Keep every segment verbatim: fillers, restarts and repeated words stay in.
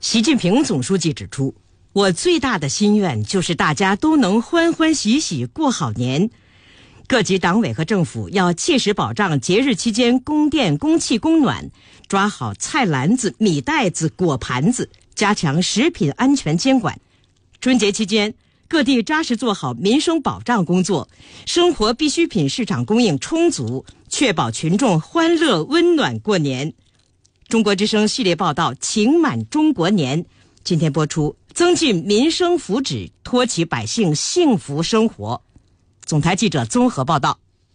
习近平总书记指出，我最大的心愿就是大家都能欢欢喜喜过好年。各级党委和政府要切实保障节日期间供电、供气、供暖，抓好菜篮子、米袋子、果盘子，加强食品安全监管。春节期间，各地扎实做好民生保障工作，生活必需品市场供应充足，确保群众欢乐温暖过年。中国之声系列报道《情满中国年》今天播出，增进民生福祉，托起百姓幸福生活。总台记者综合报道。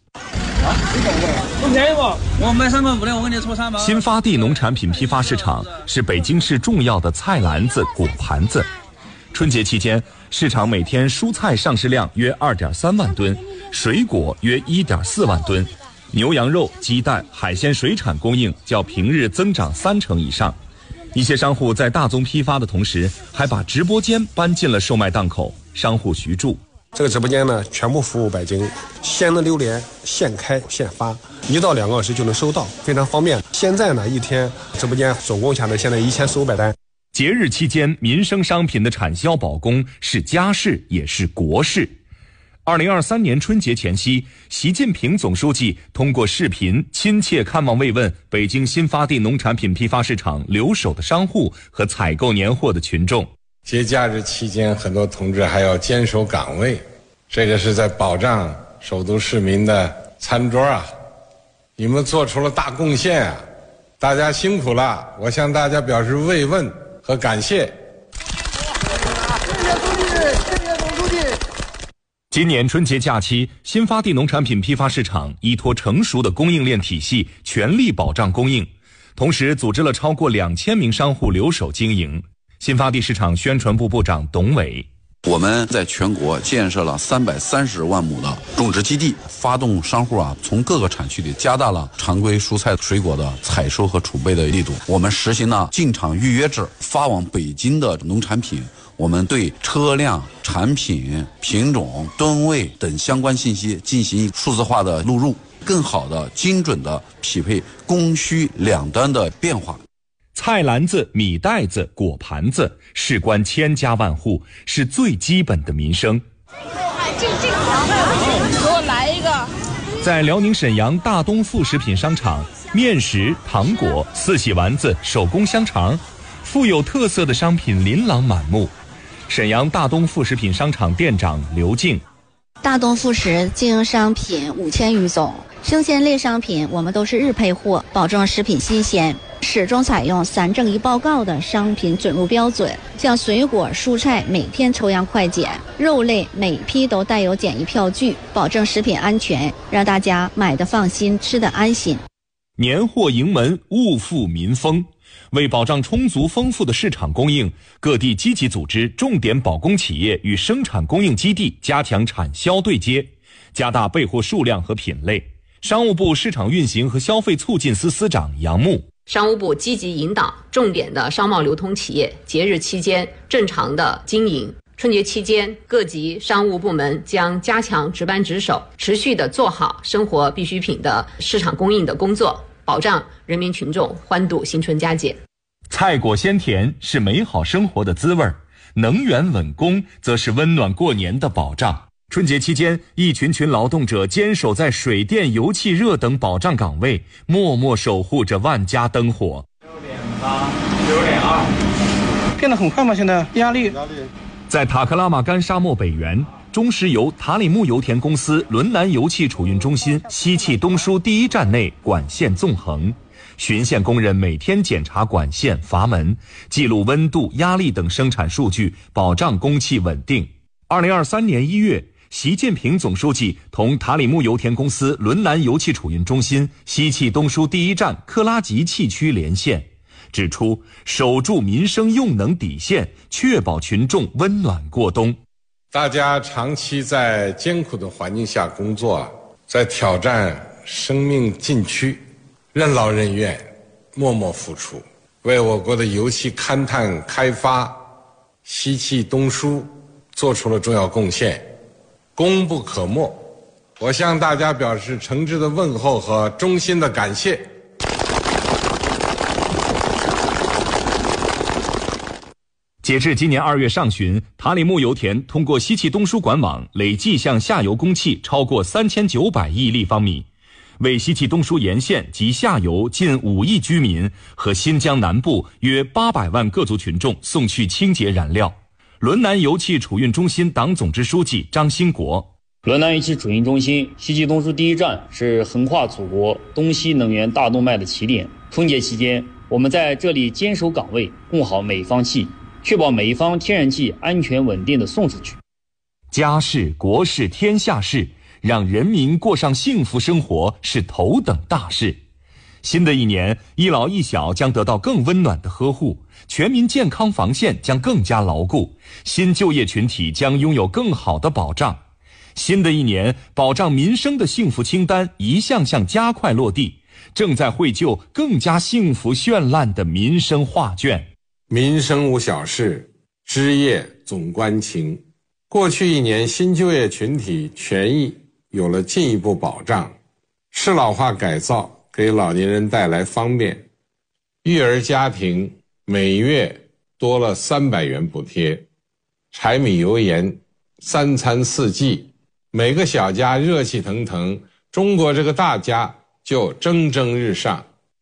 不便宜不？我买三百五的，我给你出三百。 新发地农产品批发市场是北京市重要的菜篮子、果盘子。春节期间，市场每天蔬菜上市量约二点三万吨，水果约一点四万吨，牛羊肉、鸡蛋、海鲜水产供应较平日增长三成以上。一些商户在大宗批发的同时，还把直播间搬进了售卖档口。商户徐柱。 这个直播间呢，全部服务北京，鲜的榴莲现开现发，一到两个小时就能收到，非常方便。现在呢，一天直播间总共下来现在一千四五百单。 节日期间，民生商品的产销保供是家事，也是国事。二零二三年春节前夕，习近平总书记通过视频亲切看望慰问北京新发地农产品批发市场留守的商户和采购年货的群众。 节假日期间，很多同志还要坚守岗位，这个是在保障首都市民的餐桌啊！你们做出了大贡献啊！大家辛苦了，我向大家表示慰问和感谢。 谢谢总书记，谢谢总书记。 今年春节假期，新发地农产品批发市场依托成熟的供应链体系，全力保障供应，同时组织了超过两千名商户留守经营。新发地市场宣传部部长董伟， 我们在全国建设了三百三十万亩的种植基地，发动商户啊从各个产区里加大了常规蔬菜水果的采收和储备的力度。我们实行了进场预约制，发往北京的农产品，我们对车辆、产品、品种、吨位等相关信息进行数字化的录入，更好的、精准的匹配供需两端的变化。 菜篮子、米袋子、果盘子事关千家万户，是最基本的民生。 这这个给我来一个。 在辽宁沈阳大东副食品商场，面食、糖果、四喜丸子、手工香肠，富有特色的商品琳琅满目。沈阳大东副食品商场店长刘静， 大东副食经营商品五千余种，生鲜类商品我们都是日配货，保证食品新鲜。始终采用三正一报告的商品准入标准，像水果、蔬菜每天抽样快检，肉类每批都带有检疫票据，保证食品安全，让大家买得放心，吃得安心。 年货迎门，物富民丰。为保障充足丰富的市场供应，各地积极组织重点保供企业与生产供应基地加强产销对接，加大备货数量和品类。商务部市场运行和消费促进司司长杨牧， 商务部积极引导重点的商贸流通企业节日期间正常的经营。春节期间，各级商务部门将加强值班值守，持续的做好生活必需品的市场供应的工作，保障人民群众欢度新春佳节。 菜果鲜甜是美好生活的滋味，能源稳供则是温暖过年的保障。春节期间，一群群劳动者坚守在水电、油气、热等保障岗位，默默守护着万家灯火。 六点八，六点二，变得很快吗？现在压力。 在塔克拉玛干沙漠北缘，中石油塔里木油田公司轮南油气储运中心西气东输第一站内管线纵横，巡线工人每天检查管线、阀门，记录温度、压力等生产数据，保障供气稳定。二零二三年一月，习近平总书记同塔里木油田公司轮南油气储运中心西气东输第一站克拉吉气区连线，指出守住民生用能底线，确保群众温暖过冬。 大家长期在艰苦的环境下工作，在挑战生命禁区，任劳任怨，默默付出，为我国的油气勘探开发、西气东输做出了重要贡献，功不可没。我向大家表示诚挚的问候和衷心的感谢。 截至今年二月上旬，塔里木油田通过西气东输管网累计向下游供气超过三千九百亿立方米，为西气东输沿线及下游近五亿居民和新疆南部约八百万各族群众送去清洁燃料。轮南油气储运中心党总支书记张兴国： 轮南油气储运中心西气东输第一站是横跨祖国东西能源大动脉的起点。春节期间，我们在这里坚守岗位，供好每一方气，确保每一方天然气安全稳定的送出去。 家事、国事、天下事，让人民过上幸福生活是头等大事。新的一年，一老一小将得到更温暖的呵护，全民健康防线将更加牢固，新就业群体将拥有更好的保障。新的一年，保障民生的幸福清单一项项加快落地，正在绘就更加幸福绚烂的民生画卷。 民生无小事，枝叶总关情。过去一年，新就业群体权益有了进一步保障，适老化改造给老年人带来方便，育儿家庭每月多了三百元补贴，柴米油盐三餐四季，每个小家热气腾腾，中国这个大家就蒸蒸日上。